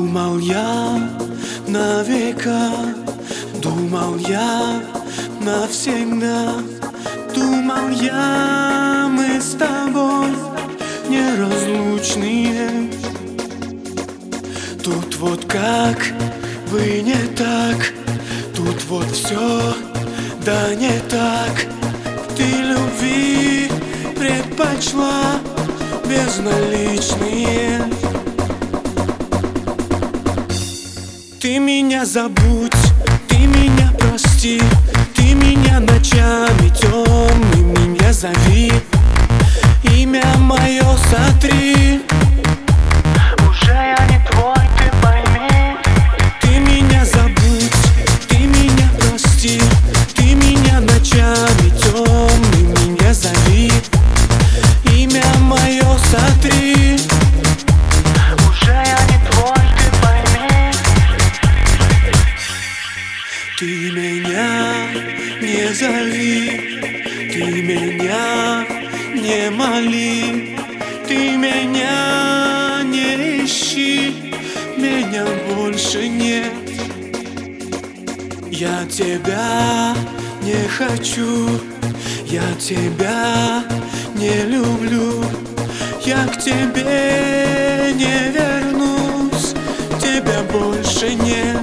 Думал я на века, думал я навсегда, думал я, мы с тобой неразлучные. Тут вот как бы не так, тут вот все да не так. Ты любви предпочла безналичные. Ты меня забудь, ты меня прости, ты меня ночами темными не зови, имя мое сотри. Уже я не твой, ты пойми. Ты меня забудь, ты меня прости, ты меня ночами темными не зови, имя мое сотри. Уже я не твой, ты пойми. Ты меня не зови, ты меня не моли, ты меня не ищи, меня больше нет. Я тебя не хочу, я тебя не люблю, я к тебе не вернусь, тебя больше нет.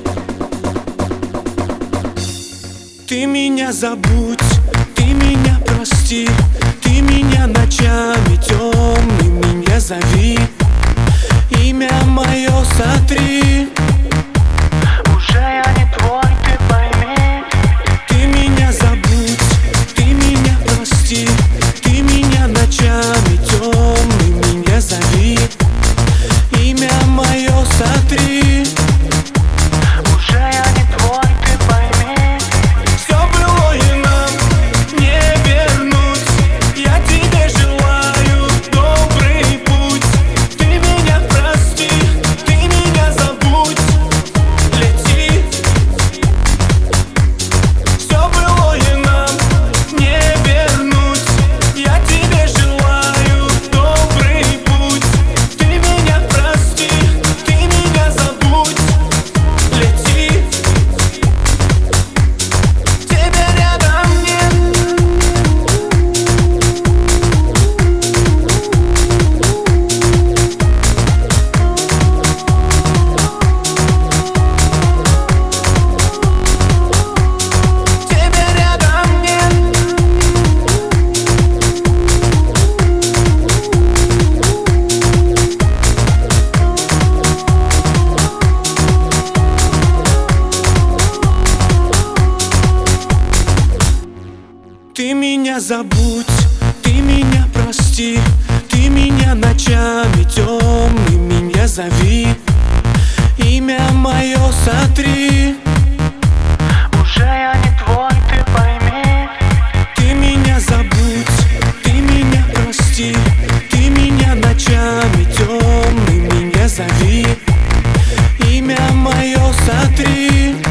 Ты меня забудь, ты меня прости, ты меня ночами темными не зови, имя мое сотри. Уже я не твой, ты пойми. Ты меня забудь, ты меня прости, ты меня ночами темными не зови, имя мое сотри. Уже я не твой, ты пойми. Все было и нам не вернуть, я тебе желаю добрый путь. Ты меня прости, ты меня забудь, лети. Все было и нам не вернуть, я тебе желаю добрый путь. Ты меня прости, ты меня забудь, лети. Тебя рядом нет. Тебя рядом нет. Ты меня забудь, ты меня прости, ты меня ночами темными не зови, имя мое сотри. Уже я не твой, ты пойми. Ты меня забудь, ты меня прости, ты меня ночами темными не зови, имя мое сотри.